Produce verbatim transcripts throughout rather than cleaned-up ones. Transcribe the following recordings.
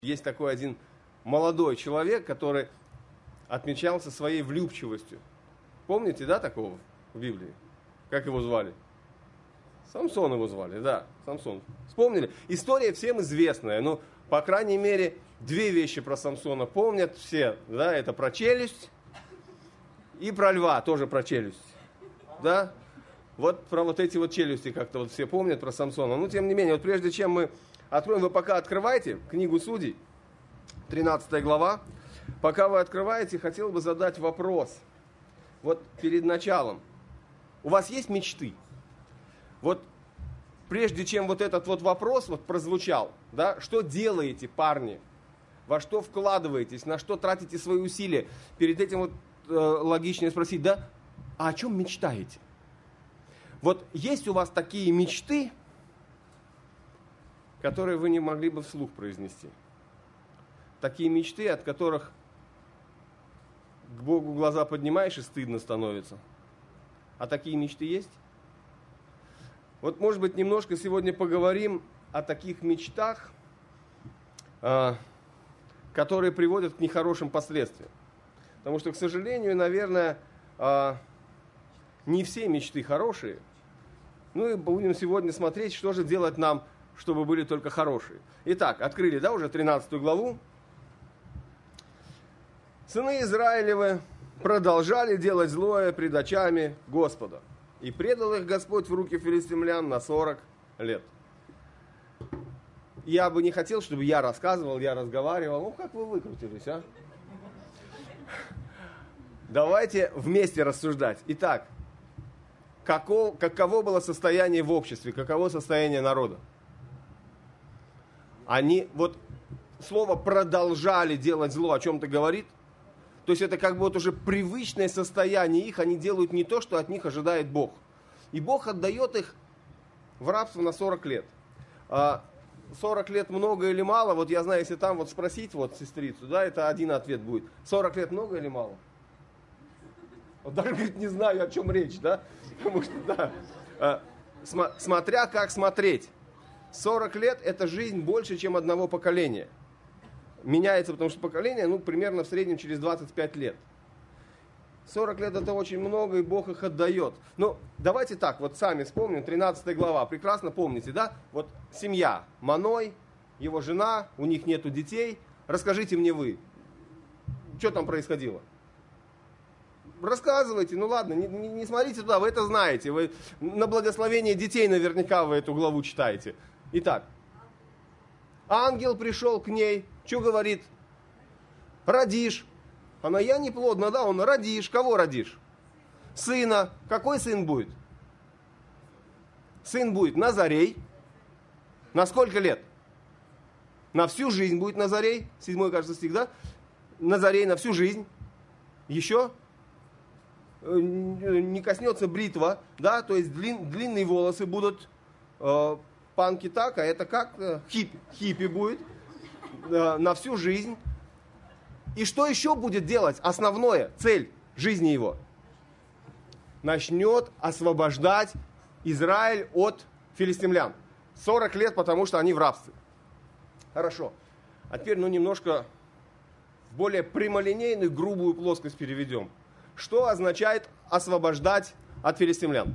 Есть такой один молодой человек, который отмечался своей влюбчивостью. Помните, да, такого в Библии? Как его звали? Самсон его звали, да, Самсон. Вспомнили? История всем известная, но, по крайней мере, две вещи про Самсона помнят все, да, это про челюсть и про льва, тоже про челюсть, да. Вот про вот эти вот челюсти как-то вот все помнят про Самсона. Но, тем не менее, вот прежде чем мы откроем, вы пока открывайте книгу Судей, тринадцатая глава. Пока вы открываете, хотел бы задать вопрос. Вот перед началом. У вас есть мечты? Вот прежде чем вот этот вот вопрос вот прозвучал, да, что делаете, парни? Во что вкладываетесь, на что тратите свои усилия? Перед этим вот э, логичнее спросить, да, а о чем мечтаете? Вот есть у вас такие мечты, которые вы не могли бы вслух произнести? Такие мечты, от которых к Богу глаза поднимаешь и стыдно становится. А такие мечты есть? Вот, может быть, немножко сегодня поговорим о таких мечтах, которые приводят к нехорошим последствиям. Потому что, к сожалению, наверное, не все мечты хорошие. Ну и будем сегодня смотреть, что же делать нам, чтобы были только хорошие. Итак, открыли, да, уже тринадцатую главу. Сыны Израилевы продолжали делать злое пред очами Господа. И предал их Господь в руки филистимлян на сорок лет. Я бы не хотел, чтобы я рассказывал, я разговаривал. Ну, как вы выкрутились, а? Давайте вместе рассуждать. Итак, каково, каково было состояние в обществе, каково состояние народа? Они, вот слово «продолжали делать зло» о чем-то говорит? То есть это как бы вот уже привычное состояние их, они делают не то, что от них ожидает Бог. И Бог отдает их в рабство на сорок лет. сорок лет много или мало? Вот я знаю, если там вот спросить вот сестрицу, да, это один ответ будет. сорок лет много или мало? Вот даже говорит, не знаю, о чем речь, да? Потому что, да, смотря как смотреть. сорок лет это жизнь больше, чем одного поколения. Меняется, потому что поколение, ну, примерно в среднем через двадцать пять лет. сорок лет это очень много, и Бог их отдает. Ну, давайте так, вот сами вспомним, тринадцатая глава, прекрасно помните, да? Вот семья, Маной, его жена, у них нету детей. Расскажите мне вы, что там происходило? Рассказывайте, ну ладно, не, не, не смотрите туда, вы это знаете. Вы на благословение детей наверняка вы эту главу читаете. Итак, ангел пришел к ней, что говорит? Родишь. Она, я не плодна, да, он, родишь. Кого родишь? Сына. Какой сын будет? Сын будет Назарей. На сколько лет? На всю жизнь будет Назарей. Седьмой, кажется, стих, да? Назарей на всю жизнь. Еще? Не коснется бритва, да, то есть длин, длинные волосы будут, э, панки так, а это как? Э, хиппи, хиппи будет э, на всю жизнь. И что еще будет делать? Основное, цель жизни его. Начнет освобождать Израиль от филистимлян. сорок лет, потому что они в рабстве. Хорошо. А теперь, ну, немножко в более прямолинейную, грубую плоскость переведем. Что означает освобождать от филистимлян?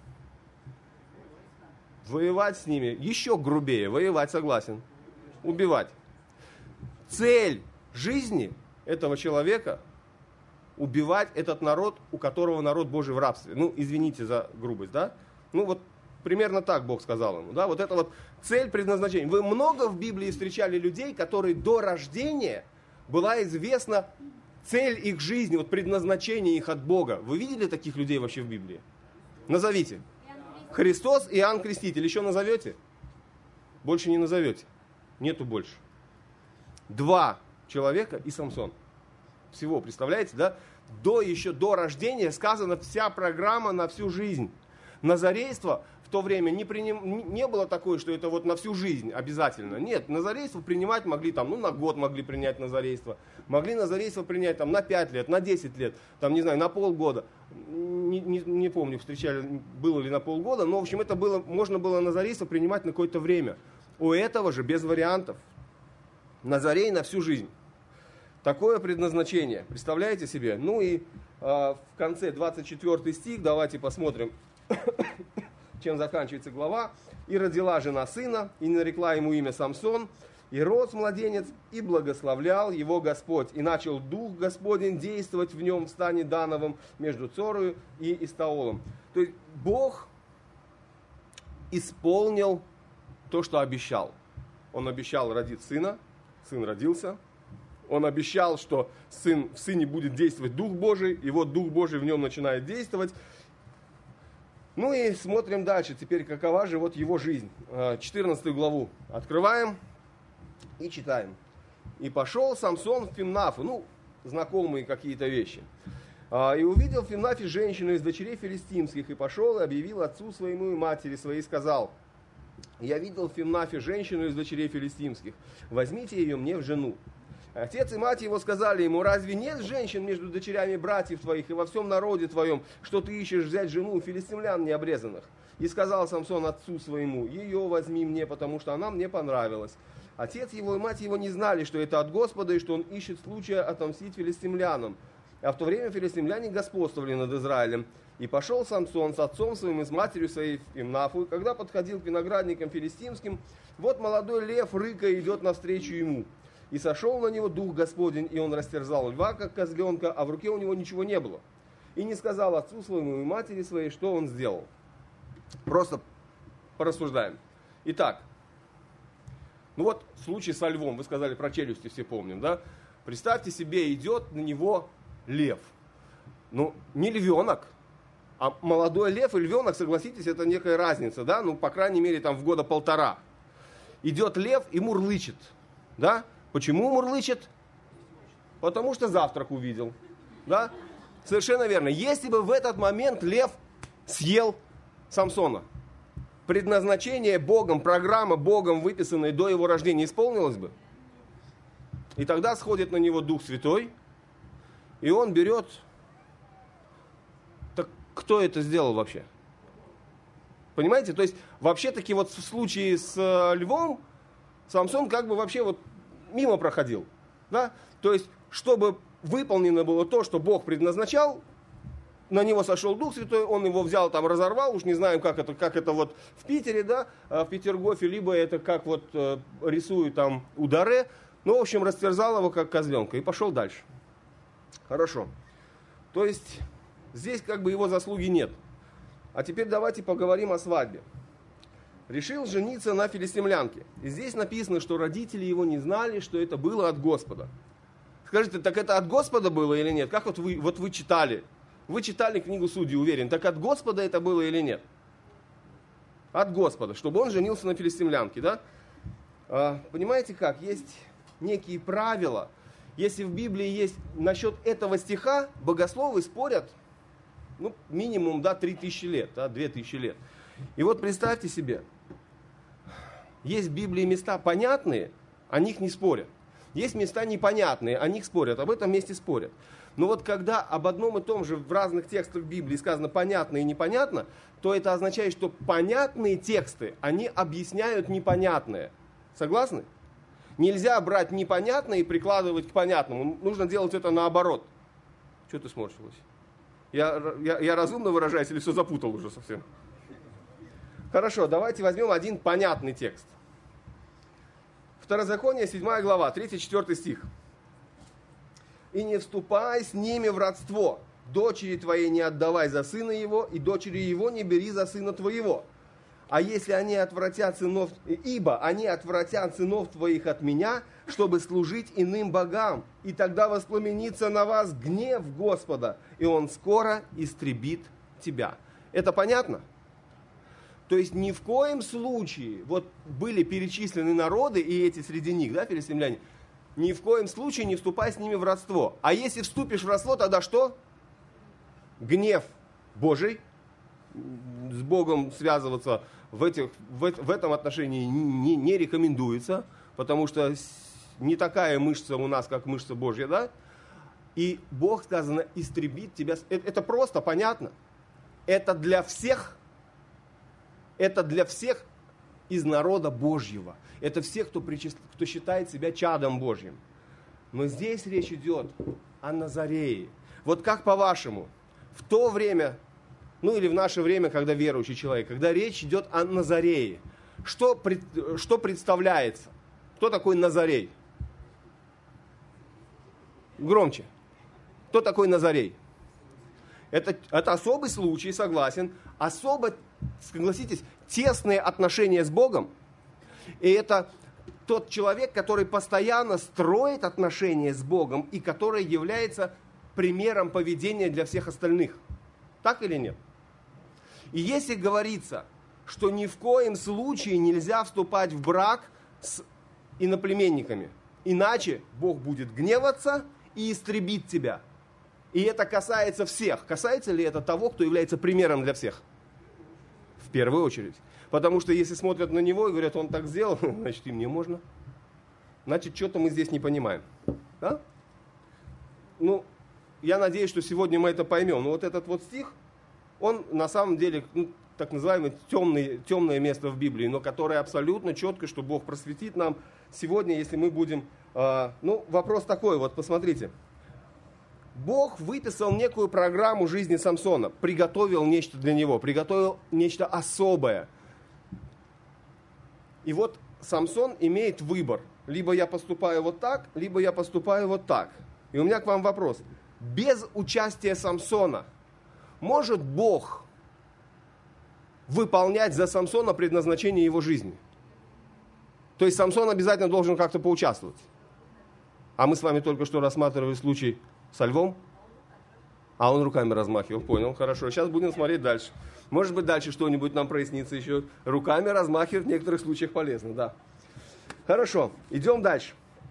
Воевать с ними. Еще грубее. Воевать, согласен. Убивать. Цель жизни этого человека — убивать этот народ, у которого народ Божий в рабстве. Ну, извините за грубость, да? Ну, вот примерно так Бог сказал ему. Да? Вот это вот цель предназначения. Вы много в Библии встречали людей, которые до рождения была известна цель их жизни, вот предназначение их от Бога. Вы видели таких людей вообще в Библии? Назовите. Христос и Иоанн Креститель. Еще назовете? Больше не назовете. Нету больше. Два человека и Самсон. Всего, представляете, да? До, еще до рождения сказана вся программа на всю жизнь. Назарейство в то время не, приним... не было такое, что это вот на всю жизнь обязательно. Нет, назарейство принимать могли там, ну на год могли принять назарейство. Могли назарейство принять там на пять лет, на десять лет, там не знаю, на полгода. Не, не, не помню, встречали, было ли на полгода, но в общем это было, можно было назарейство принимать на какое-то время. У этого же без вариантов. на заре и на всю жизнь. Такое предназначение. Представляете себе? Ну и э, в конце двадцать четвёртый стих, давайте посмотрим, чем заканчивается глава. «И родила жена сына, и нарекла ему имя Самсон, и рос младенец, и благословлял его Господь. И начал Дух Господень действовать в нем в стане Дановом между Цорою и Истаолом». То есть Бог исполнил то, что обещал. Он обещал родить сына, сын родился. Он обещал, что сын, в сыне будет действовать Дух Божий, и вот Дух Божий в нем начинает действовать. Ну и смотрим дальше, теперь какова же вот его жизнь. четырнадцатую главу открываем и читаем. «И пошел Самсон в Фимнафу», ну, знакомые какие-то вещи. «И увидел в Фимнафе женщину из дочерей филистимских, и пошел и объявил отцу своему и матери своей, и сказал: я видел в Фимнафе женщину из дочерей филистимских, возьмите ее мне в жену. Отец и мать его сказали ему: разве нет женщин между дочерями братьев твоих и во всем народе твоем, что ты ищешь взять жену у филистимлян необрезанных? И сказал Самсон отцу своему: ее возьми мне, потому что она мне понравилась. Отец его и мать его не знали, что это от Господа, и что он ищет случая отомстить филистимлянам. А в то время филистимляне господствовали над Израилем. И пошел Самсон с отцом своим и с матерью своей в Фимнафу, и когда подходил к виноградникам филистимским, вот молодой лев, рыкая, идет навстречу ему. И сошел на него Дух Господень, и он растерзал льва, как козленка, а в руке у него ничего не было. И не сказал отцу своему и матери своей, что он сделал. Просто порассуждаем. Итак, ну вот случай со львом, вы сказали про челюсти, все помним, да? Представьте себе, идет на него лев. Ну, не львенок, а молодой лев и львенок, согласитесь, это некая разница, да? Ну, по крайней мере, там в года полтора. Идет лев и мурлычет, да? Почему мурлычет? Потому что завтрак увидел. Да? Совершенно верно. Если бы в этот момент лев съел Самсона, предназначение Богом, программа Богом, выписанная до его рождения, исполнилась бы. И тогда сходит на него Дух Святой, и он берет... Так кто это сделал вообще? Понимаете? То есть, вообще-таки вот в случае с львом, Самсон как бы вообще вот мимо проходил. Да? То есть, чтобы выполнено было то, что Бог предназначал, на него сошел Дух Святой, он его взял, там разорвал, уж не знаем, как это, как это вот в Питере, да, в Петергофе, либо это как вот э, рисуют там у Даре, ну, в общем, растерзал его как козленка и пошел дальше. Хорошо. То есть, здесь как бы его заслуги нет. А теперь давайте поговорим о свадьбе. Решил жениться на филистимлянке. И здесь написано, что родители его не знали, что это было от Господа. Скажите, так это от Господа было или нет? Как вот вы, вот вы читали? Вы читали книгу Судей, уверен. Так от Господа это было или нет? От Господа, чтобы он женился на филистимлянке, да? А, понимаете как? Есть некие правила. Если в Библии есть насчет этого стиха, богословы спорят, ну, минимум, да, три тысячи лет, да, две тысячи лет. И вот представьте себе, есть в Библии места понятные, о них не спорят. Есть места непонятные, о них спорят, об этом месте спорят. Но вот когда об одном и том же в разных текстах Библии сказано понятно и непонятно, то это означает, что понятные тексты, они объясняют непонятное. Согласны? Нельзя брать непонятное и прикладывать к понятному. Нужно делать это наоборот. Что ты сморщилась? Я, я, я разумно выражаюсь или все запутал уже совсем? Хорошо, давайте возьмем один понятный текст. Второзаконие, седьмая глава, третий-четвёртый стих. «И не вступай с ними в родство, дочери твоей не отдавай за сына его, и дочери его не бери за сына твоего. А если они отвратят сынов, ибо они отвратят сынов твоих от меня, чтобы служить иным богам, и тогда воспламенится на вас гнев Господа, и он скоро истребит тебя». Это понятно? То есть ни в коем случае, вот были перечислены народы, и эти среди них, да, филистимляне, ни в коем случае не вступай с ними в родство. А если вступишь в родство, тогда что? Гнев Божий. С Богом связываться в, этих, в, в этом отношении не, не рекомендуется, потому что не такая мышца у нас, как мышца Божья, да? И Бог, сказано, истребит тебя. Это, это просто понятно. Это для всех. Это для всех из народа Божьего. Это все, кто, причис... кто считает себя чадом Божьим. Но здесь речь идет о Назарее. Вот как по-вашему, в то время, ну или в наше время, когда верующий человек, когда речь идет о Назарее, что, пред... что представляется? Кто такой Назарей? Громче. Кто такой Назарей? Это, это особый случай, согласен. Особо, согласитесь, тесные отношения с Богом. И это тот человек, который постоянно строит отношения с Богом и который является примером поведения для всех остальных. Так или нет? И если говорится, что ни в коем случае нельзя вступать в брак с иноплеменниками, иначе Бог будет гневаться и истребит тебя. И это касается всех. Касается ли это того, кто является примером для всех? В первую очередь. Потому что если смотрят на него и говорят, он так сделал, значит и мне можно. Значит, что-то мы здесь не понимаем. Да? Ну, я надеюсь, что сегодня мы это поймем. Но вот этот вот стих, он на самом деле, ну, так называемое темный, темное место в Библии, но которое абсолютно четко, что Бог просветит нам сегодня, если мы будем... Э, ну, вопрос такой, вот посмотрите. Бог выписал некую программу жизни Самсона, приготовил нечто для него, приготовил нечто особое. И вот Самсон имеет выбор. Либо я поступаю вот так, либо я поступаю вот так. И у меня к вам вопрос. Без участия Самсона может Бог выполнять за Самсона предназначение его жизни? То есть Самсон обязательно должен как-то поучаствовать. А мы с вами только что рассматривали случай со львом. А он руками размахивал. Понял, хорошо. Сейчас будем смотреть дальше. Может быть, дальше что-нибудь нам прояснится еще. Руками размахивать в некоторых случаях полезно, да. Хорошо, идем дальше.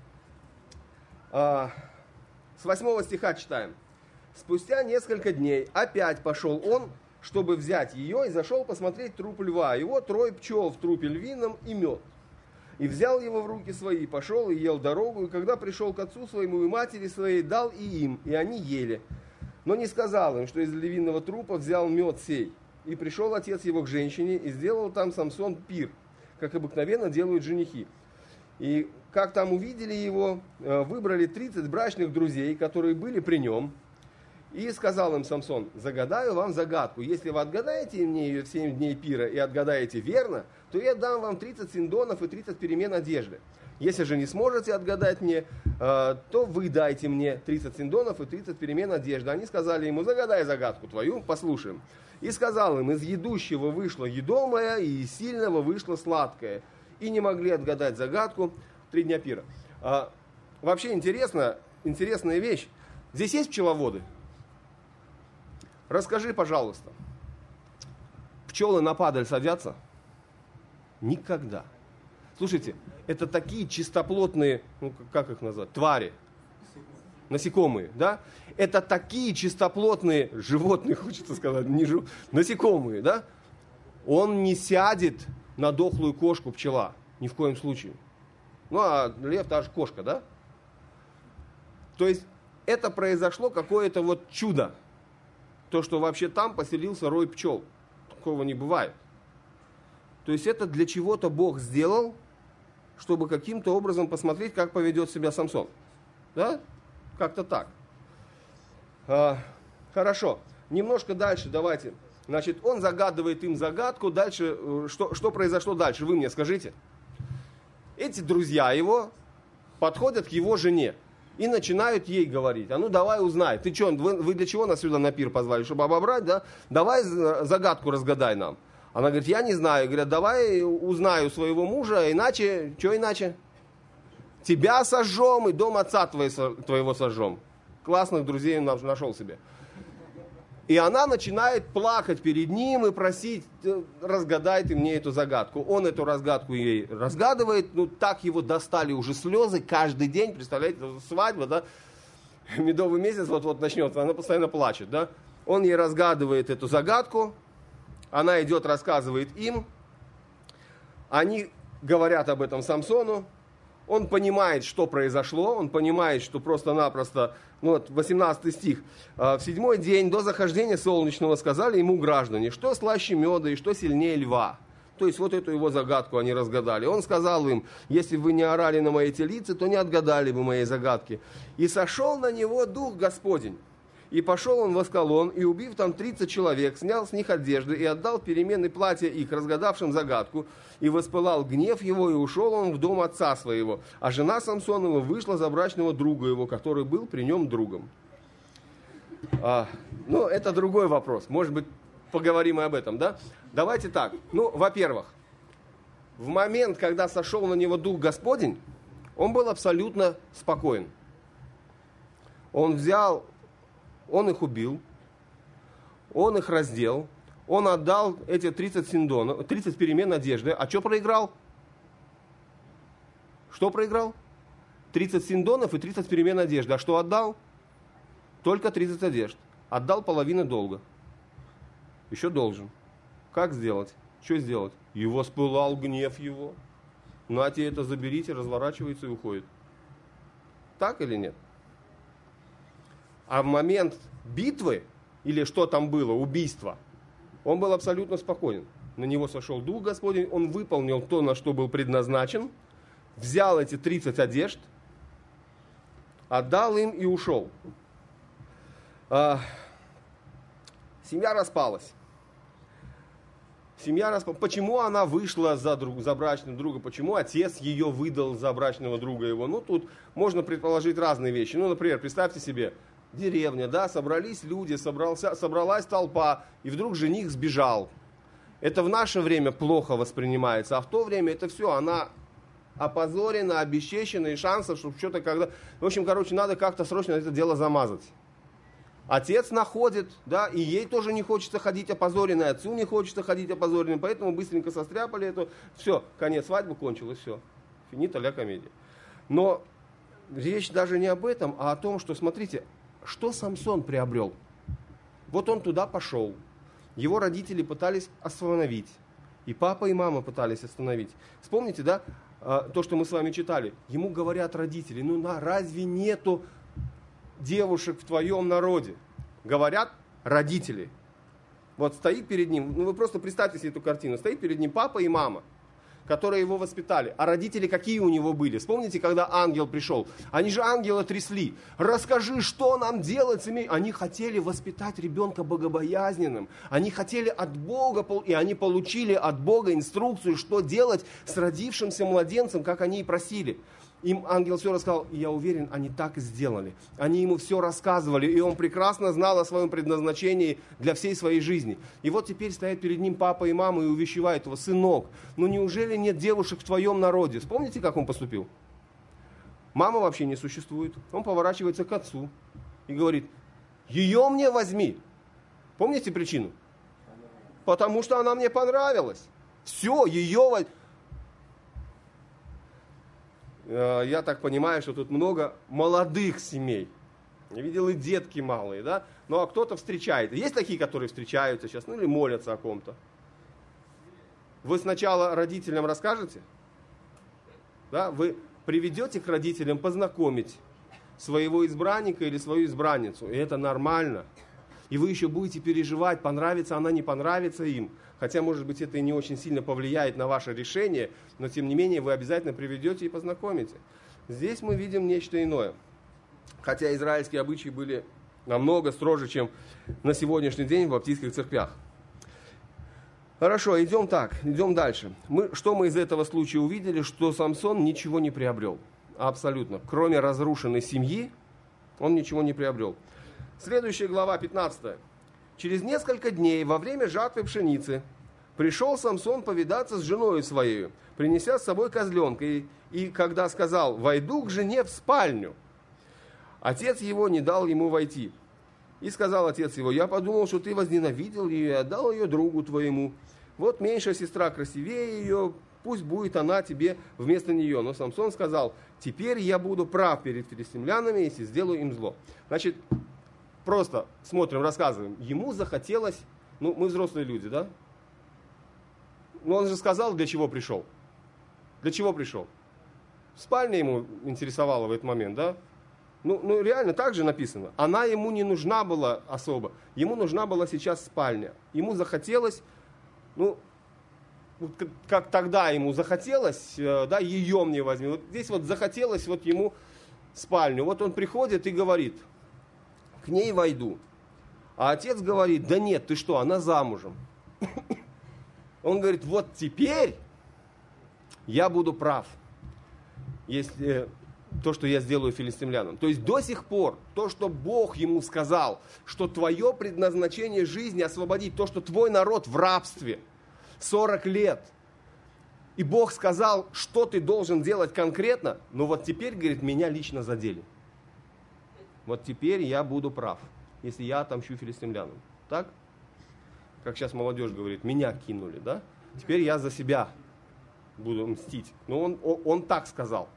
А, с восьмого стиха читаем. Спустя несколько дней опять пошел он, чтобы взять ее, и зашел посмотреть труп льва. И вот трое пчел в трупе львином и мед. И взял его в руки свои, пошел и ел дорогу, и когда пришел к отцу своему и матери своей, дал и им, и они ели. Но не сказал им, что из львиного трупа взял мед сей. И пришел отец его к женщине, и сделал там Самсон пир, как обыкновенно делают женихи. И как там увидели его, выбрали тридцать брачных друзей, которые были при нем. И сказал им Самсон: загадаю вам загадку. Если вы отгадаете мне ее в семь дней пира и отгадаете верно, то я дам вам тридцать синдонов и тридцать перемен одежды. Если же не сможете отгадать мне, то вы дайте мне тридцать синдонов и тридцать перемен одежды. Они сказали ему: загадай загадку твою, послушаем. И сказал им: из едущего вышло едомое, и из сильного вышло сладкое. И не могли отгадать загадку три дня пира. А, вообще интересно, интересная вещь. Здесь есть пчеловоды? Расскажи, пожалуйста, пчелы на падаль садятся? Никогда. Слушайте, это такие чистоплотные, ну как их назвать, твари, насекомые, да? Это такие чистоплотные животные, хочется сказать, не жив... насекомые, да? Он не сядет на дохлую кошку пчела, ни в коем случае. Ну, а лев та же кошка, да? То есть это произошло какое-то вот чудо. То, что вообще там поселился рой пчел. Такого не бывает. То есть это для чего-то Бог сделал, чтобы каким-то образом посмотреть, как поведет себя Самсон. Да? Как-то так. А, хорошо. Немножко дальше давайте. Значит, он загадывает им загадку. Дальше, что, что произошло дальше? Вы мне скажите. Эти друзья его подходят к его жене и начинают ей говорить: а ну давай узнай, ты что, вы, вы для чего нас сюда на пир позвали, чтобы обобрать, да? Давай загадку разгадай нам. Она говорит: я не знаю. Говорят: давай узнаю своего мужа, иначе, что иначе? Тебя сожжем и дом отца твоего сожжем. Классных друзей он нашел себе. И она начинает плакать перед ним и просить: разгадай ты мне эту загадку. Он эту разгадку ей разгадывает, ну так его достали уже слезы каждый день, представляете, свадьба, да, медовый месяц вот-вот начнется, она постоянно плачет, да. Он ей разгадывает эту загадку, она идет, рассказывает им, они говорят об этом Самсону, он понимает, что произошло, он понимает, что просто-напросто, ну вот восемнадцатый стих, в седьмой день до захождения солнечного сказали ему граждане, что слаще меда и что сильнее льва. То есть вот эту его загадку они разгадали. Он сказал им: если бы вы не орали на мои телицы, то не отгадали бы моей загадки. И сошел на него Дух Господень. И пошел он в Аскалон, и, убив там тридцать человек, снял с них одежды и отдал перемены платья их, разгадавшим загадку. И воспылал гнев его, и ушел он в дом отца своего. А жена Самсонова вышла за брачного друга его, который был при нем другом. А, ну, это другой вопрос. Может быть, поговорим и об этом, да? Давайте так. Ну, во-первых, в момент, когда сошел на него Дух Господень, он был абсолютно спокоен. Он взял, он их убил, он их раздел, он отдал эти тридцать синдонов, тридцать перемен одежды. А что проиграл? Что проиграл? тридцать синдонов и тридцать перемен одежды. А что отдал? Только тридцать одежд. Отдал половину долга. Еще должен. Как сделать? Что сделать? И воспылал гнев его. Нате это заберите, разворачивается и уходит. Так или нет? А в момент битвы, или что там было, убийства, он был абсолютно спокоен. На него сошел Дух Господень, он выполнил то, на что был предназначен, взял эти тридцать одежд, отдал им и ушел. А, семья распалась. Семья распалась. Почему она вышла за, друг, за брачного друга? Почему отец ее выдал за брачного друга его? Ну, тут можно предположить разные вещи. Ну, например, представьте себе, деревня, да, собрались люди, собрался, собралась толпа, и вдруг жених сбежал. Это в наше время плохо воспринимается, а в то время это все, она опозорена, обесчещена, и шансов, чтобы что-то когда... В общем, короче, надо как-то срочно это дело замазать. Отец находит, да, и ей тоже не хочется ходить опозоренной, отцу не хочется ходить опозоренной, поэтому быстренько состряпали это. Все, конец свадьбы кончилось, все. Финита ля комедия. Но речь даже не об этом, а о том, что, смотрите, что Самсон приобрел. Вот он туда пошел. Его родители пытались остановить. И папа, и мама пытались остановить. Вспомните, да, то, что мы с вами читали. Ему говорят родители: ну на, разве нету девушек в твоем народе? Говорят родители. Вот стоит перед ним, ну вы просто представьте себе эту картину. Стоит перед ним папа и мама, которые его воспитали. А родители какие у него были? Вспомните, когда ангел пришел. Они же ангела трясли. Расскажи, что нам делать с ними. Они хотели воспитать ребенка богобоязненным. Они хотели от Бога, и они получили от Бога инструкцию, что делать с родившимся младенцем, как они и просили. Им ангел все рассказал, и я уверен, они так и сделали. Они ему все рассказывали, и он прекрасно знал о своем предназначении для всей своей жизни. И вот теперь стоят перед ним папа и мама и увещевают его: сынок, ну неужели нет девушек в твоем народе? Вспомните, как он поступил? Мама вообще не существует. Он поворачивается к отцу и говорит: ее мне возьми. Помните причину? Потому что она мне понравилась. Все, ее возьми. Я так понимаю, что тут много молодых семей. Я видел и детки малые, да? Ну, а кто-то встречает. Есть такие, которые встречаются сейчас, ну, или молятся о ком-то. Вы сначала родителям расскажете, да? Вы приведете к родителям познакомить своего избранника или свою избранницу, и это нормально. И вы еще будете переживать, понравится она, не понравится им. Хотя, может быть, это и не очень сильно повлияет на ваше решение, но, тем не менее, вы обязательно приведете и познакомите. Здесь мы видим нечто иное. Хотя израильские обычаи были намного строже, чем на сегодняшний день в баптистских церквях. Хорошо, идем так, идем дальше. Мы, что мы из этого случая увидели? Что Самсон ничего не приобрел. Абсолютно. Кроме разрушенной семьи, он ничего не приобрел. Следующая глава, пятнадцатая. Через несколько дней во время жатвы пшеницы пришел Самсон повидаться с женой своей, принеся с собой козленка. И, и когда сказал: «Войду к жене в спальню», отец его не дал ему войти. И сказал отец его: «Я подумал, что ты возненавидел ее и отдал ее другу твоему. Вот меньшая сестра красивее ее, пусть будет она тебе вместо нее». Но Самсон сказал: «Теперь я буду прав перед филистимлянами, если сделаю им зло». Значит, просто смотрим, рассказываем. Ему захотелось, ну, мы взрослые люди, да? Но он же сказал, для чего пришел. Для чего пришел? Спальня ему интересовала в этот момент, да? Ну, ну, реально так же написано. Она ему не нужна была особо. Ему нужна была сейчас спальня. Ему захотелось, ну, вот как, как тогда ему захотелось, да, ее мне возьми. Вот здесь вот захотелось вот ему спальню. Вот он приходит и говорит, к ней войду. А отец говорит, да нет, ты что, она замужем. Он говорит, вот теперь я буду прав, если то, что я сделаю филистимлянам. То есть до сих пор то, что Бог ему сказал, что твое предназначение жизни освободить, то, что твой народ в рабстве сорок лет, и Бог сказал, что ты должен делать конкретно, но вот теперь, говорит, меня лично задели. Вот теперь я буду прав, если я отомщу филистимлянам. Так? Как сейчас молодежь говорит, меня кинули, да? Теперь я за себя буду мстить. Но он, он, он так сказал.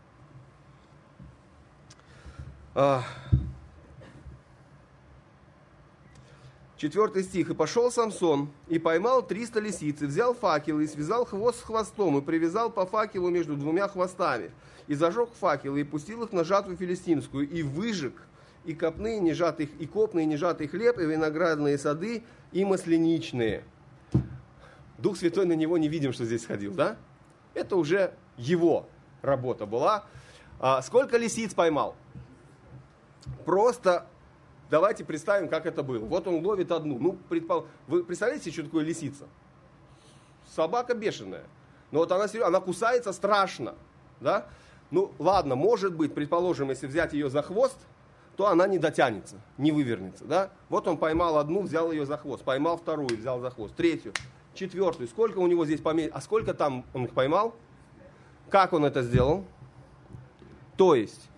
Четвертый стих. «И пошел Самсон, и поймал триста лисиц, и взял факел, и связал хвост с хвостом, и привязал по факелу между двумя хвостами, и зажег факелы, и пустил их на жатву филистимскую, и выжег и копные, нежатый, и копные, нежатый хлеб, и виноградные сады, и масляничные». Дух Святой на него не видим, что здесь ходил, да? Это уже его работа была. А сколько лисиц поймал? Просто давайте представим, как это было. Вот он ловит одну. Ну, предпол... Вы представляете, что такое лисица? Собака бешеная. Но вот она, она кусается страшно. Да? Ну, ладно, может быть, предположим, если взять ее за хвост, то она не дотянется, не вывернется. Да? Вот он поймал одну, взял ее за хвост. Поймал вторую, взял за хвост. Третью, четвертую. Сколько у него здесь поместилось? А сколько там он их поймал? Как он это сделал? То есть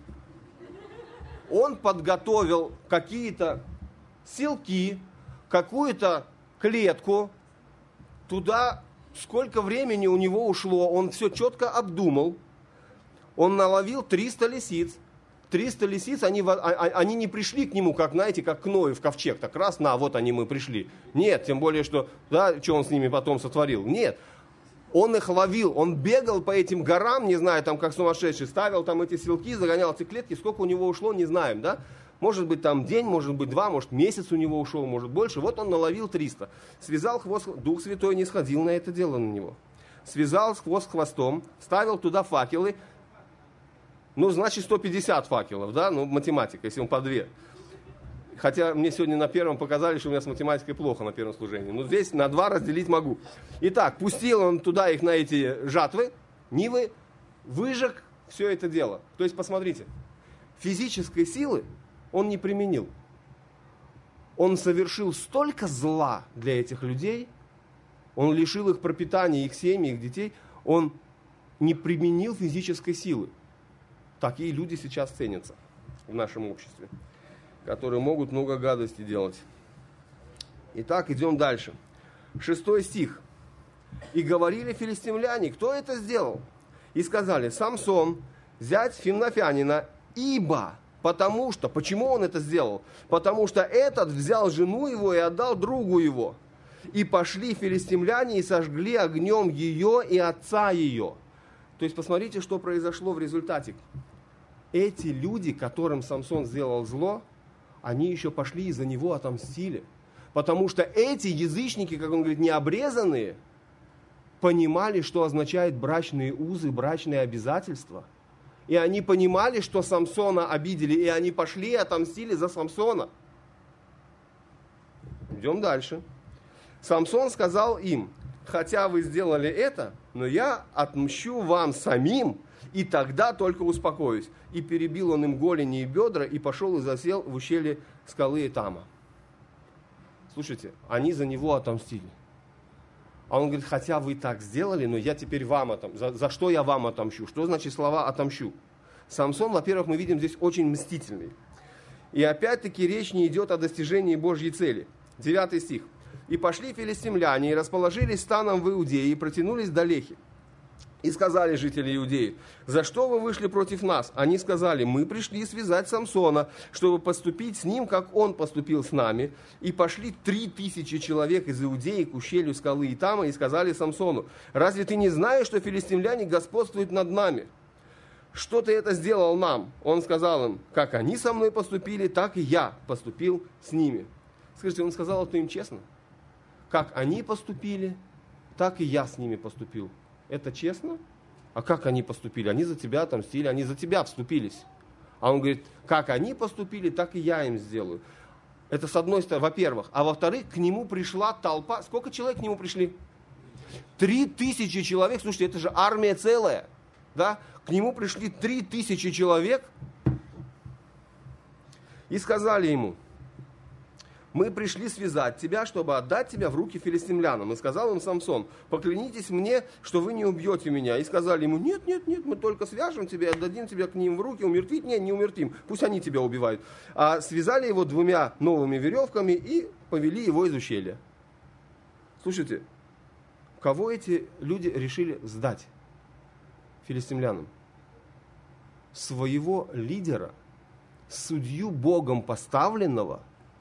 он подготовил какие-то селки, какую-то клетку, туда сколько времени у него ушло, он все четко обдумал, он наловил триста лисиц, триста лисиц, они, они не пришли к нему, как, знаете, как к Ною в ковчег, так раз, на, вот они мы пришли. Нет, тем более, что, да, что он с ними потом сотворил. Нет. Он их ловил, он бегал по этим горам, не знаю, там как сумасшедший, ставил там эти селки, загонял эти клетки, сколько у него ушло, не знаем, да? Может быть там день, может быть два, может месяц у него ушел, может больше. Вот он наловил триста. Связал хвост, Дух Святой не сходил на это дело на него. Связал хвост хвостом, ставил туда факелы, ну значит сто пятьдесят факелов, да, ну математика, если он по две. Хотя мне сегодня на первом показали, что у меня с математикой плохо на первом служении. Но здесь на два разделить могу. Итак, пустил он туда их на эти жатвы, нивы, выжег все это дело. То есть, посмотрите, физической силы он не применил. Он совершил столько зла для этих людей, он лишил их пропитания, их семьи, их детей, он не применил физической силы. Такие люди сейчас ценятся в нашем обществе, которые могут много гадостей делать. Итак, идем дальше. Шестой стих. «И говорили филистимляне, кто это сделал? И сказали, Самсон, зять фимнафянина, ибо, потому что». Почему он это сделал? Потому что этот взял жену его и отдал другу его. И пошли филистимляне и сожгли огнем ее и отца ее. То есть, посмотрите, что произошло в результате. Эти люди, которым Самсон сделал зло, они еще пошли и за него отомстили. Потому что эти язычники, как он говорит, необрезанные, понимали, что означает брачные узы, брачные обязательства. И они понимали, что Самсона обидели, и они пошли и отомстили за Самсона. Идем дальше. Самсон сказал им, хотя вы сделали это, но я отмщу вам самим, и тогда только успокоюсь. И перебил он им голени и бедра, и пошел и засел в ущелье скалы Этама. Слушайте, они за него отомстили. А он говорит, хотя вы так сделали, но я теперь вам отомщу. За, за что я вам отомщу? Что значит слова «отомщу»? Самсон, во-первых, мы видим здесь очень мстительный. И опять-таки речь не идет о достижении Божьей цели. Девятый стих. «И пошли филистимляне, и расположились станом в Иудее, и протянулись до Лехи. И сказали жители Иудеи, за что вы вышли против нас? Они сказали, мы пришли связать Самсона, чтобы поступить с ним, как он поступил с нами. И пошли три тысячи человек из Иудеи к ущелью скалы Итама и сказали Самсону, разве ты не знаешь, что филистимляне господствуют над нами? Что ты это сделал нам? Он сказал им, как они со мной поступили, так и я поступил с ними. Скажите, он сказал это им честно? Как они поступили, так и я с ними поступил. Это честно? А как они поступили? Они за тебя отомстили, они за тебя вступились. А он говорит, как они поступили, так и я им сделаю. Это с одной стороны, во-первых. А во-вторых, к нему пришла толпа. Сколько человек к нему пришли? Три тысячи человек. Слушайте, это же армия целая. Да? К нему пришли три тысячи человек и сказали ему, мы пришли связать тебя, чтобы отдать тебя в руки филистимлянам. И сказал им Самсон, поклянитесь мне, что вы не убьете меня. И сказали ему, нет, нет, нет, мы только свяжем тебя и отдадим тебя к ним в руки. Умертвить? Нет, не умертвим, пусть они тебя убивают. А связали его двумя новыми веревками и повели его из ущелья. Слушайте, кого эти люди решили сдать филистимлянам? Своего лидера, судью Богом поставленного.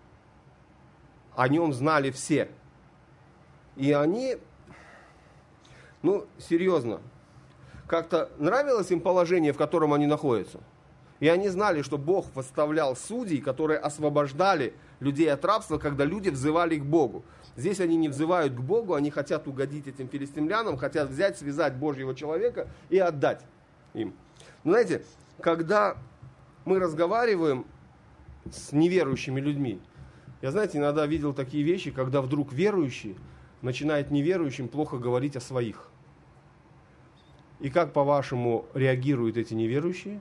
О нем знали все. И они, ну, серьезно, как-то нравилось им положение, в котором они находятся. И они знали, что Бог восставлял судей, которые освобождали людей от рабства, когда люди взывали к Богу. Здесь они не взывают к Богу, они хотят угодить этим филистимлянам, хотят взять, связать Божьего человека и отдать им. Но знаете, когда мы разговариваем с неверующими людьми, я, знаете, иногда видел такие вещи, когда вдруг верующий начинает неверующим плохо говорить о своих. И как, по-вашему, реагируют эти неверующие?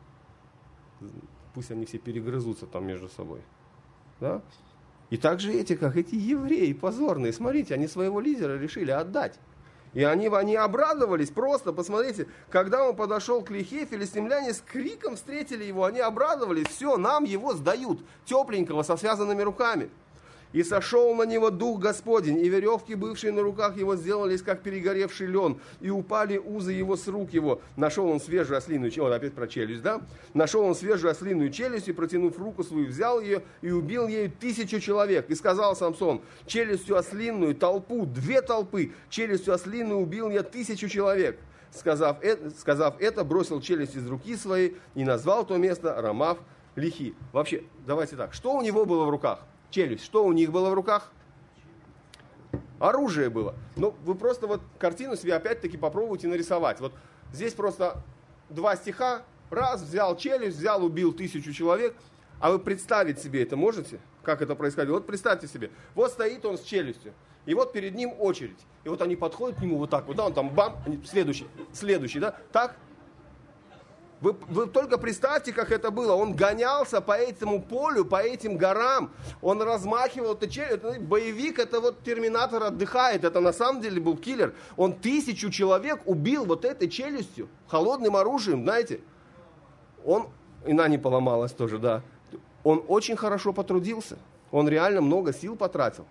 Пусть они все перегрызутся там между собой. Да? И также эти, как эти евреи позорные, смотрите, они своего лидера решили отдать. И они, они обрадовались просто, посмотрите, когда он подошел к Лихе, филистимляне с криком встретили его, они обрадовались, все, нам его сдают, тепленького, со связанными руками. И сошел на него дух Господень, и веревки, бывшие на руках его, сделались, как перегоревший лен, и упали узы его с рук его. Нашел он свежую ослиную челюсть, вот опять про челюсть, да? Нашел он свежую ослиную челюсть, и, протянув руку свою, взял ее, и убил ею тысячу человек. И сказал Самсон, челюстью ослинную толпу, две толпы, челюстью ослиную убил я тысячу человек. Сказав это, сказав это, бросил челюсть из руки своей, и назвал то место Рамав-Лихи. Вообще, давайте так, что у него было в руках? Челюсть. Что у них было в руках? Оружие было. Ну, вы просто вот картину себе опять-таки попробуйте нарисовать. Вот здесь просто два стиха. Раз, взял челюсть, взял, убил тысячу человек. А вы представить себе это можете? Как это происходило? Вот представьте себе. Вот стоит он с челюстью. И вот перед ним очередь. И вот они подходят к нему вот так. Вот да, он там бам, следующий, следующий, да? Так? Вы, вы только представьте, как это было. Он гонялся по этому полю, по этим горам. Он размахивал это челюсть. Боевик, это вот Терминатор отдыхает. Это на самом деле был киллер. Он тысячу человек убил вот этой челюстью. Холодным оружием, знаете. Он, и на не поломалась тоже, да. Он очень хорошо потрудился. Он реально много сил потратил.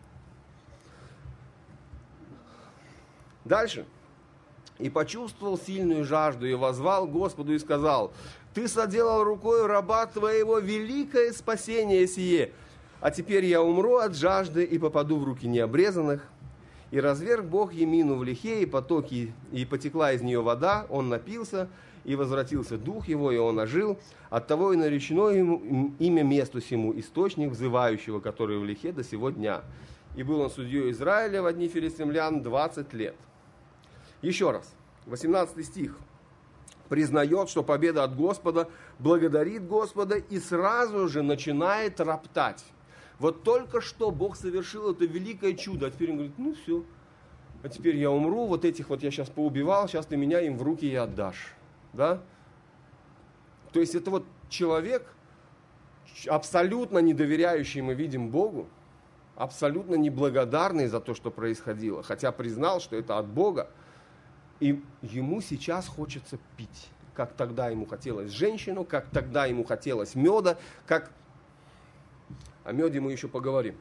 Дальше. И почувствовал сильную жажду, и воззвал Господу и сказал, «Ты соделал рукой раба твоего великое спасение сие, а теперь я умру от жажды и попаду в руки необрезанных». И разверг Бог Емину в Лихе, и потоки, и потекла из нее вода, он напился, и возвратился дух его, и он ожил. Оттого и наречено ему имя месту сему, источник взывающего, который в Лихе до сего дня. И был он судьей Израиля в дни филистимлян двадцать лет. Еще раз, восемнадцатый стих. Признает, что победа от Господа, благодарит Господа и сразу же начинает роптать. Вот только что Бог совершил это великое чудо, а теперь он говорит, ну все, а теперь я умру, вот этих вот я сейчас поубивал, сейчас ты меня им в руки и отдашь. Да? То есть это вот человек, абсолютно недоверяющий, мы видим, Богу, абсолютно неблагодарный за то, что происходило, хотя признал, что это от Бога. И ему сейчас хочется пить, как тогда ему хотелось женщину, как тогда ему хотелось меда, как... О меде мы еще поговорим.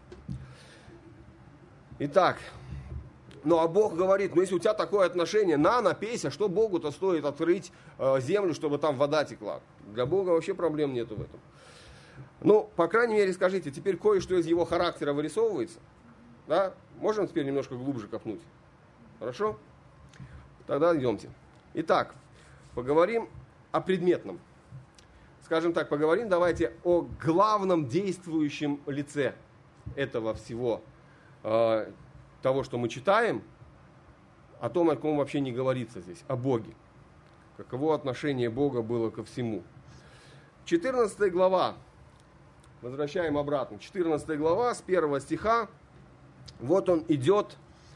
Итак, ну а Бог говорит, ну если у тебя такое отношение, на, напейся, что Богу-то стоит открыть э, землю, чтобы там вода текла? Для Бога вообще проблем нету в этом. Ну, по крайней мере, скажите, теперь кое-что из его характера вырисовывается. Да? Можем теперь немножко глубже копнуть? Хорошо? Тогда идемте. Итак, поговорим о предметном. Скажем так, поговорим давайте о главном действующем лице этого всего, э, того, что мы читаем. о том, о ком вообще не говорится здесь, о Боге. Каково отношение Бога было ко всему. четырнадцатая глава, возвращаем обратно, четырнадцатая глава с первого стиха, вот он идет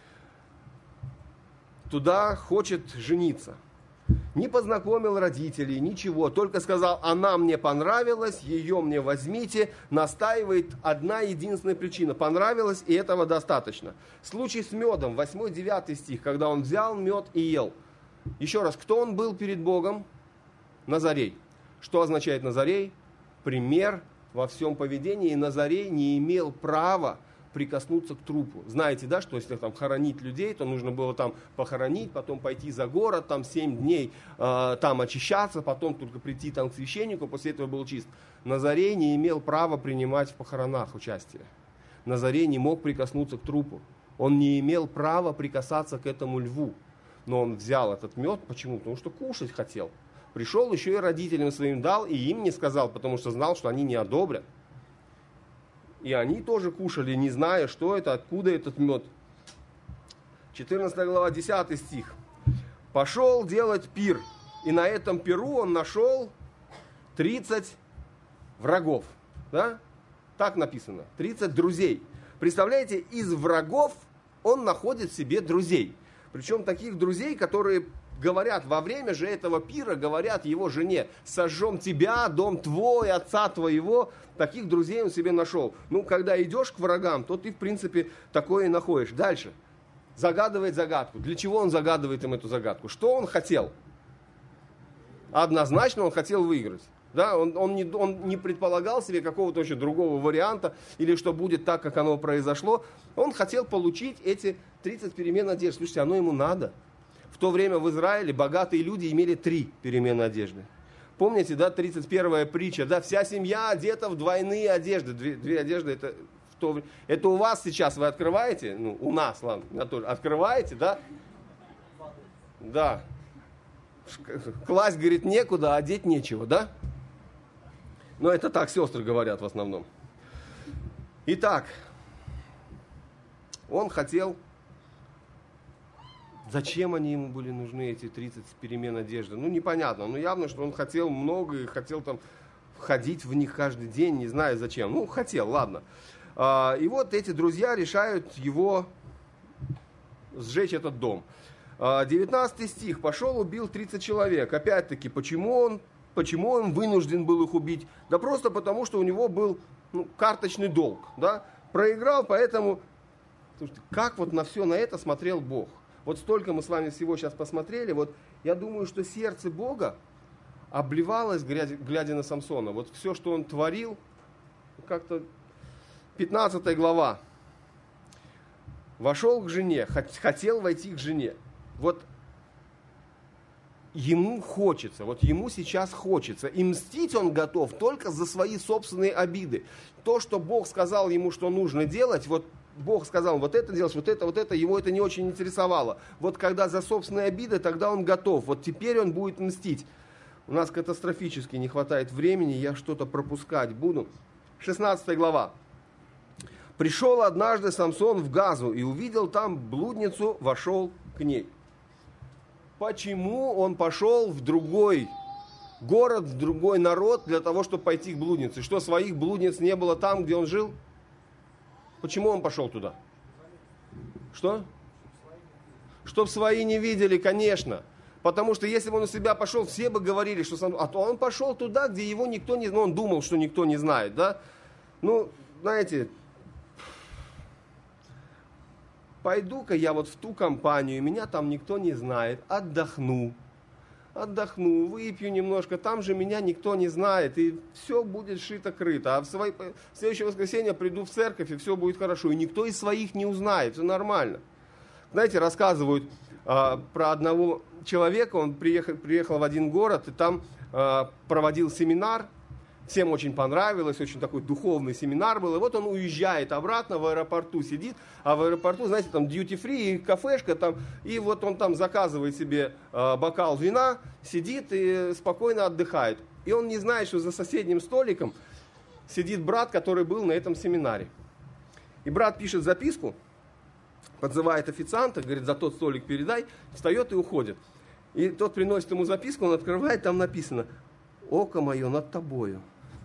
туда, хочет жениться. Не познакомил родителей, ничего, только сказал, она мне понравилась, ее мне возьмите, настаивает одна единственная причина, понравилась, и этого достаточно. Случай с медом, восьмой-девятый стих, когда он взял мед и ел. Еще раз, кто он был перед Богом? Назарей. Что означает Назарей? Пример во всем поведении, и Назарей не имел права прикоснуться к трупу. Знаете, да, что если там хоронить людей, то нужно было там похоронить, потом пойти за город, там семь дней э, там очищаться, потом только прийти там к священнику, после этого был чист. Назарей не имел права принимать в похоронах участие. Назарей не мог прикоснуться к трупу. Он не имел права прикасаться к этому льву. Но он взял этот мед, почему? Потому что кушать хотел. Пришел, еще и родителям своим дал, и им не сказал, потому что знал, что они не одобрят. И они тоже кушали, не зная, что это, откуда этот мед. четырнадцатая глава, десятый стих. Пошел делать пир, и на этом пиру он нашел тридцать врагов. Да? Так написано, тридцать друзей. Представляете, из врагов он находит себе друзей. Причем таких друзей, которые говорят во время же этого пира, говорят его жене, сожжем тебя, дом твой, отца твоего. Таких друзей он себе нашел. Ну, когда идешь к врагам, то ты, в принципе, такое и находишь. Дальше. Загадывает загадку. Для чего он загадывает им эту загадку? Что он хотел? Однозначно он хотел выиграть. Да? Он, он, не, он не предполагал себе какого-то еще другого варианта, или что будет так, как оно произошло. Он хотел получить эти тридцать перемен одежды. Слушайте, оно ему надо. В то время в Израиле богатые люди имели три перемены одежды. Помните, да, тридцать первая притча, да, вся семья одета в двойные одежды. Две, две одежды, это, в то, это у вас сейчас вы открываете, ну, у нас, ладно, я тоже, открываете, да? Да. Класть, говорит, некуда, а одеть нечего, да? Но это так сестры говорят в основном. Итак, он хотел... Зачем они ему были нужны, эти тридцать перемен одежды? Ну, непонятно. Ну, явно, что он хотел много и хотел там ходить в них каждый день, не знаю зачем. Ну, хотел, ладно. А, и вот эти друзья решают его сжечь этот дом. А, девятнадцатый стих. Пошел, убил тридцать человек. Опять-таки, почему он, почему он вынужден был их убить? Да просто потому, что у него был ну, карточный долг. Да? Проиграл, поэтому... Слушайте, как вот на все на это смотрел Бог? Вот столько мы с вами всего сейчас посмотрели. Вот я думаю, что сердце Бога обливалось, глядя, глядя на Самсона. Вот все, что он творил, как-то... пятнадцатая глава. Вошел к жене, хотел войти к жене. Вот ему хочется, вот ему сейчас хочется. И мстить он готов только за свои собственные обиды. То, что Бог сказал ему, что нужно делать, вот Бог сказал, вот это делать, вот это, вот это, его это не очень интересовало. Вот когда за собственные обиды, тогда он готов. Вот теперь он будет мстить. У нас катастрофически не хватает времени, я что-то пропускать буду. шестнадцатая глава. Пришел однажды Самсон в Газу и увидел там блудницу, вошел к ней. Почему он пошел в другой город, в другой народ для того, чтобы пойти к блуднице? Что, своих блудниц не было там, где он жил? Почему он пошел туда? Что? Чтоб свои не видели, конечно. Потому что если бы он у себя пошел, все бы говорили, что сам... А то он пошел туда, где его никто не... Ну, он думал, что никто не знает, да? Ну, знаете, пойду-ка я вот в ту компанию, меня там никто не знает, отдохну. Отдохну, выпью немножко, там же меня никто не знает, и все будет шито-крыто. А в, свой, в следующее воскресенье приду в церковь, и все будет хорошо. И никто из своих не узнает, все нормально. Знаете, рассказывают а, про одного человека, он приехал, приехал в один город, и там а, проводил семинар. Всем очень понравилось, очень такой духовный семинар был. И вот он уезжает обратно, в аэропорту сидит, а в аэропорту, знаете, там дьюти-фри, кафешка, там, и вот он там заказывает себе э, бокал вина, сидит и спокойно отдыхает. И он не знает, что за соседним столиком сидит брат, который был на этом семинаре. И брат пишет записку, подзывает официанта, говорит, за тот столик передай, встает и уходит. И тот приносит ему записку, он открывает, там написано: «Око мое над тобою».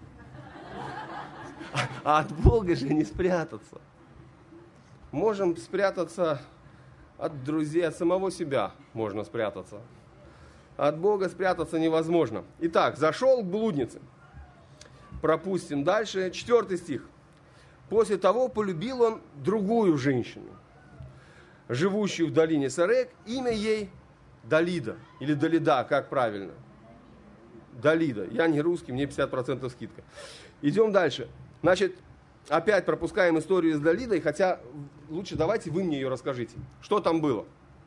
А от Бога же не спрятаться. Можем спрятаться от друзей, от самого себя можно спрятаться. От Бога спрятаться невозможно. Итак, зашел к блуднице. Пропустим дальше. Четвертый стих. После того полюбил он другую женщину, живущую в долине Сарек, имя ей Далида, или Далида, как правильно? Далида. Я не русский, мне пятьдесят процентов скидка. Идем дальше. Значит, опять пропускаем историю с Далидой, хотя лучше давайте вы мне ее расскажите. Что там было?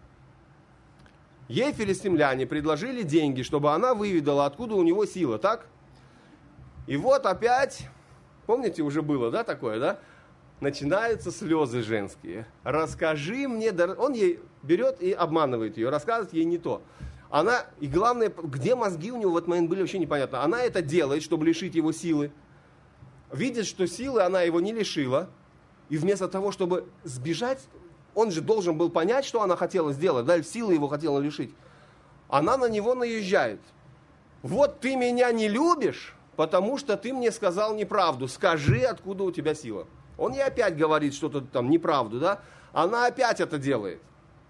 Ей филистимляне предложили деньги, чтобы она выведала, откуда у него сила, так? И вот опять, помните, уже было, да, такое, да? Начинаются слезы женские. Расскажи мне, он ей берет и обманывает ее, рассказывает ей не то. Она, и главное, где мозги у него в этот момент были, вообще непонятно. Она это делает, чтобы лишить его силы. Видит, что силы она его не лишила. И вместо того, чтобы сбежать, он же должен был понять, что она хотела сделать. Да, силы его хотела лишить. Она на него наезжает. Вот ты меня не любишь, потому что ты мне сказал неправду. Скажи, откуда у тебя сила. Он ей опять говорит что-то там неправду, да? Она опять это делает.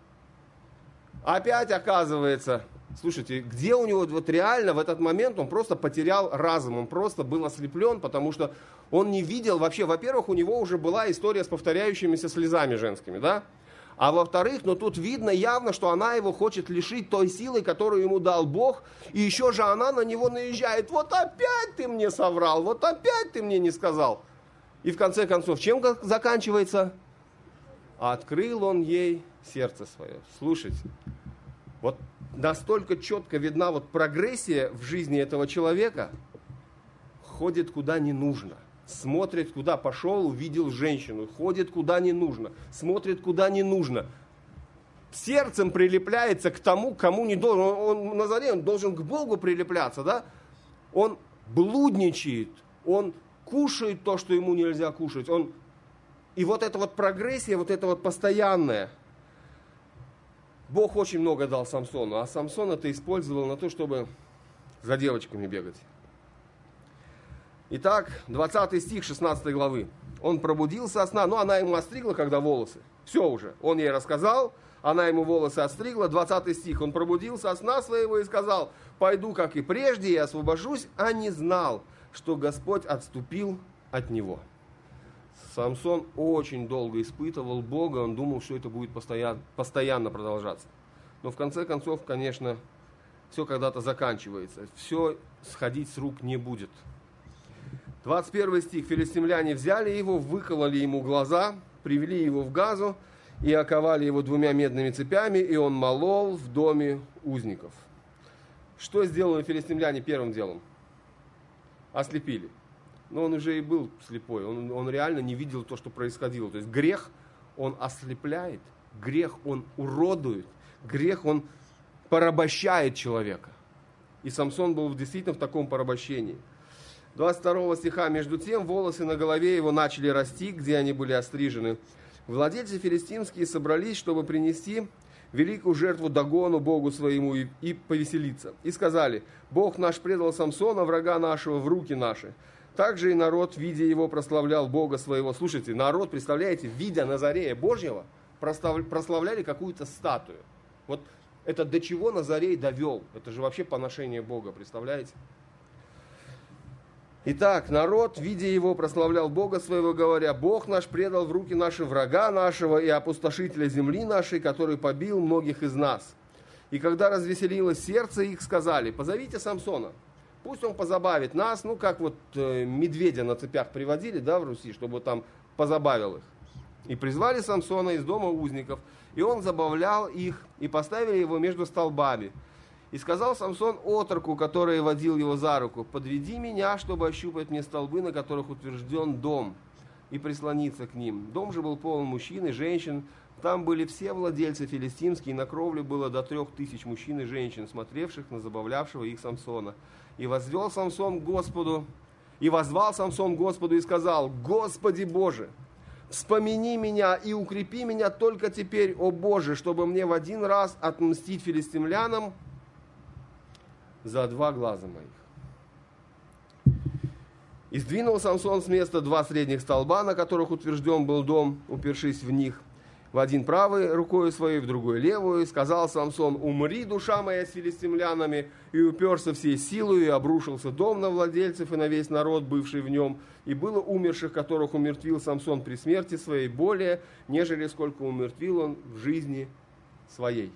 Опять оказывается, слушайте, где у него вот реально в этот момент он просто потерял разум, он просто был ослеплен, потому что он не видел вообще, во-первых, у него уже была история с повторяющимися слезами женскими, да? А во-вторых, ну тут видно явно, что она его хочет лишить той силы, которую ему дал Бог, и еще же она на него наезжает. Вот опять ты мне соврал, вот опять ты мне не сказал. И в конце концов, чем заканчивается? Открыл он ей сердце свое. Слушайте, вот настолько четко видна вот прогрессия в жизни этого человека. Ходит куда не нужно, смотрит куда пошел, увидел женщину, ходит куда не нужно, смотрит куда не нужно. Сердцем прилепляется к тому, кому не должен. Он, он Назарей, он должен к Богу прилепляться, да? Он блудничает, он кушает то, что ему нельзя кушать. Он... И вот эта вот прогрессия, вот эта вот постоянная. Бог очень много дал Самсону, а Самсон это использовал на то, чтобы за девочками бегать. Итак, двадцатый стих шестнадцатой главы. Он пробудился от сна, но она ему остригла, когда волосы. Все уже, он ей рассказал, она ему волосы остригла. двадцатый стих. Он пробудился от сна своего и сказал: пойду, как и прежде, и освобожусь, а не знал, что Господь отступил от него. Самсон очень долго испытывал Бога, он думал, что это будет постоянно, постоянно продолжаться. Но в конце концов, конечно, все когда-то заканчивается. Все сходить с рук не будет. двадцать первый стих. Филистимляне взяли его, выкололи ему глаза, привели его в Газу и оковали его двумя медными цепями, и он молол в доме узников. Что сделали филистимляне первым делом? Ослепили. Но он уже и был слепой, он, он реально не видел то, что происходило. То есть грех, он ослепляет, грех, он уродует, грех, он порабощает человека. И Самсон был действительно в таком порабощении. двадцать второго стиха. Между тем волосы на голове его начали расти, где они были острижены. Владельцы филистимские собрались, чтобы принести великую жертву Дагону, Богу своему, и, и повеселиться. И сказали: Бог наш предал Самсона, врага нашего, в руки наши. Также и народ, видя его, прославлял Бога своего. Слушайте, народ, представляете, видя Назарея Божьего, прославляли какую-то статую. Вот это до чего Назарей довел? Это же вообще поношение Бога, представляете? Итак, народ, видя его, прославлял Бога своего, говоря: Бог наш предал в руки наши врага нашего и опустошителя земли нашей, который побил многих из нас. И когда развеселилось сердце их, сказали: позовите Самсона, пусть он позабавит нас, ну как вот э, медведя на цепях приводили, да, в Руси, чтобы там позабавил их. И призвали Самсона из дома узников, и он забавлял их, и поставили его между столбами. И сказал Самсон отроку, который водил его за руку: подведи меня, чтобы ощупать мне столбы, на которых утвержден дом, и прислониться к ним. Дом же был полон мужчин и женщин. Там были все владельцы филистимские, и на кровле было до трех тысяч мужчин и женщин, смотревших на забавлявшего их Самсона. И возвел Самсон к Господу, и воззвал Самсон к Господу и сказал: Господи Боже, вспомини меня и укрепи меня только теперь, о Боже, чтобы мне в один раз отмстить филистимлянам за два глаза моих. И сдвинул Самсон с места два средних столба, на которых утвержден был дом, упершись в них, в один правой рукой своей, в другой левую. И сказал Самсон: умри, душа моя, с филистимлянами. И уперся всей силой, и обрушился дом на владельцев и на весь народ, бывший в нем. И было умерших, которых умертвил Самсон при смерти своей, более, нежели сколько умертвил он в жизни своей.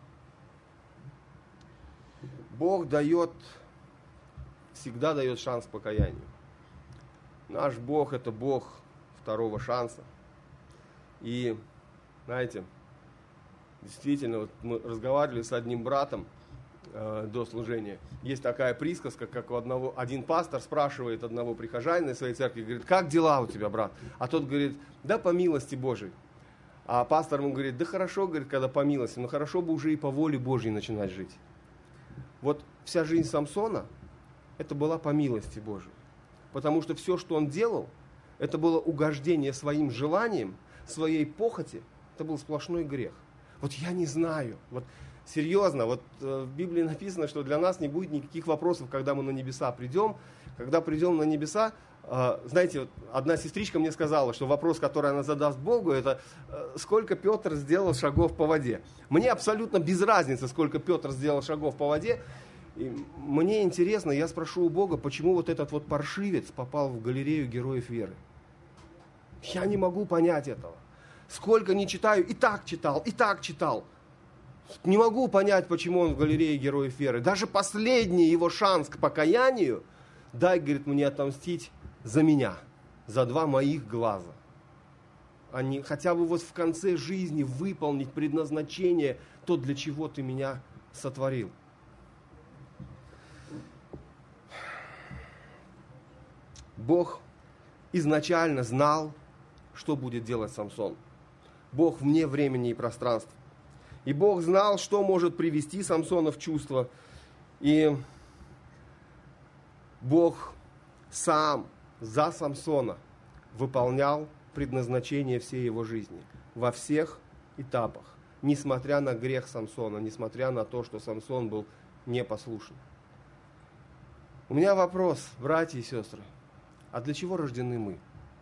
Бог дает, всегда дает шанс к покаянию. Наш Бог – это Бог второго шанса. И, знаете, действительно, вот мы разговаривали с одним братом э, до служения. Есть такая присказка, как у одного, один пастор спрашивает одного прихожанина из своей церкви, говорит: как дела у тебя, брат? А тот говорит: да по милости Божией. А пастор ему говорит: да хорошо, говорит, когда по милости, но хорошо бы уже и по воле Божьей начинать жить. Вот вся жизнь Самсона, это была по милости Божией. Потому что все, что он делал, это было угождение своим желаниям, своей похоти. Это был сплошной грех. Вот я не знаю, вот серьезно, вот э, в Библии написано, что для нас не будет никаких вопросов, когда мы на небеса придем. Когда придем на небеса, э, знаете, вот одна сестричка мне сказала, что вопрос, который она задаст Богу, это э, сколько Петр сделал шагов по воде. Мне абсолютно без разницы, сколько Петр сделал шагов по воде. И мне интересно, я спрошу у Бога, почему вот этот вот паршивец попал в галерею героев веры. Я не могу понять этого. Сколько не читаю, и так читал, и так читал. Не могу понять, почему он в галерее героев веры. Даже последний его шанс к покаянию: дай, говорит, мне отомстить за меня, за два моих глаза. А не хотя бы вот в конце жизни выполнить предназначение, то, для чего ты меня сотворил. Бог изначально знал, что будет делать Самсон. Бог вне времени и пространства. И Бог знал, что может привести Самсона в чувство. И Бог сам за Самсона выполнял предназначение всей его жизни во всех этапах, несмотря на грех Самсона, несмотря на то, что Самсон был непослушен. У меня вопрос, братья и сестры: а для чего рождены мы?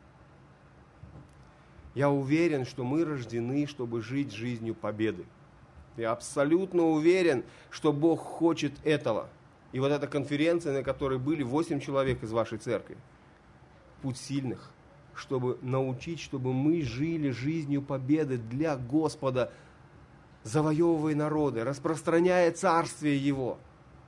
Я уверен, что мы рождены, чтобы жить жизнью победы. Я абсолютно уверен, что Бог хочет этого. И вот эта конференция, на которой были восемь человек из вашей церкви, путь сильных, чтобы научить, чтобы мы жили жизнью победы для Господа, завоевывая народы, распространяя царствие Его.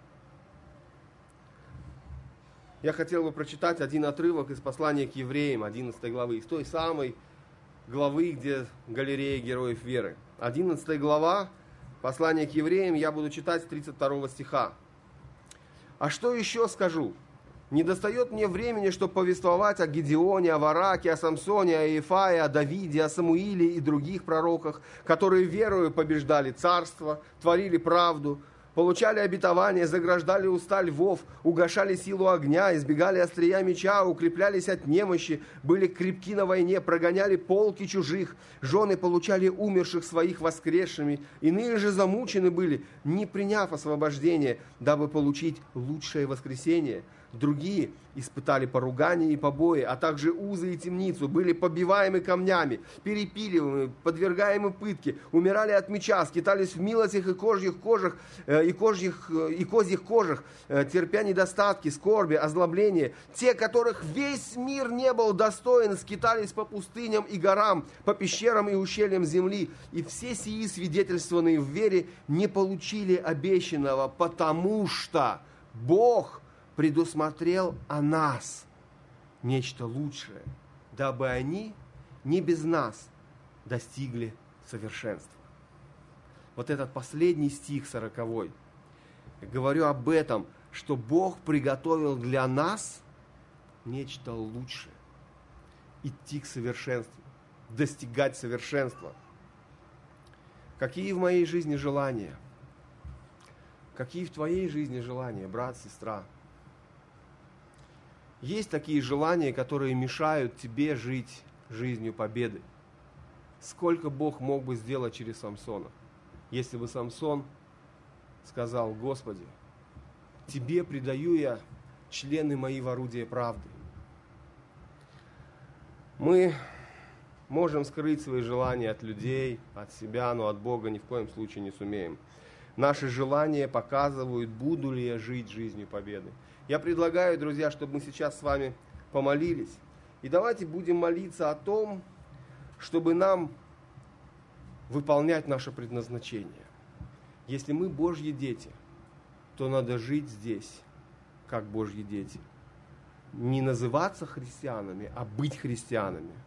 Я хотел бы прочитать один отрывок из послания к евреям, одиннадцатой главы, из той самой главы, где галерея героев веры. одиннадцатая глава, послание к евреям, я буду читать с тридцать второго стиха. «А что еще скажу? Не достает мне времени, чтобы повествовать о Гедеоне, о Вараке, о Самсоне, о Иефае, о Давиде, о Самуиле и других пророках, которые верою побеждали царство, творили правду, получали обетование, заграждали уста львов, угашали силу огня, избегали острия меча, укреплялись от немощи, были крепки на войне, прогоняли полки чужих, жены получали умерших своих воскресшими, иные же замучены были, не приняв освобождение, дабы получить лучшее воскресение. Другие испытали поругание и побои, а также узы и темницу, были побиваемы камнями, перепиливаемы, подвергаемы пытке, умирали от меча, скитались в милостях и кожьих кожах, и, кожьих, и козьих кожах, терпя недостатки, скорби, озлобления. Те, которых весь мир не был достоин, скитались по пустыням и горам, по пещерам и ущельям земли. И все сии, свидетельствованные в вере, не получили обещанного, потому что Бог предусмотрел о нас нечто лучшее, дабы они не без нас достигли совершенства». Вот этот последний стих сороковой. Я говорю об этом, что Бог приготовил для нас нечто лучшее. Идти к совершенству, достигать совершенства. Какие в моей жизни желания? Какие в твоей жизни желания, брат, сестра? Есть такие желания, которые мешают тебе жить жизнью победы. Сколько Бог мог бы сделать через Самсона, если бы Самсон сказал: Господи, Тебе предаю я члены мои в орудие правды. Мы можем скрыть свои желания от людей, от себя, но от Бога ни в коем случае не сумеем. Наши желания показывают, буду ли я жить жизнью победы. Я предлагаю, друзья, чтобы мы сейчас с вами помолились. И давайте будем молиться о том, чтобы нам выполнять наше предназначение. Если мы Божьи дети, то надо жить здесь, как Божьи дети. Не называться христианами, а быть христианами.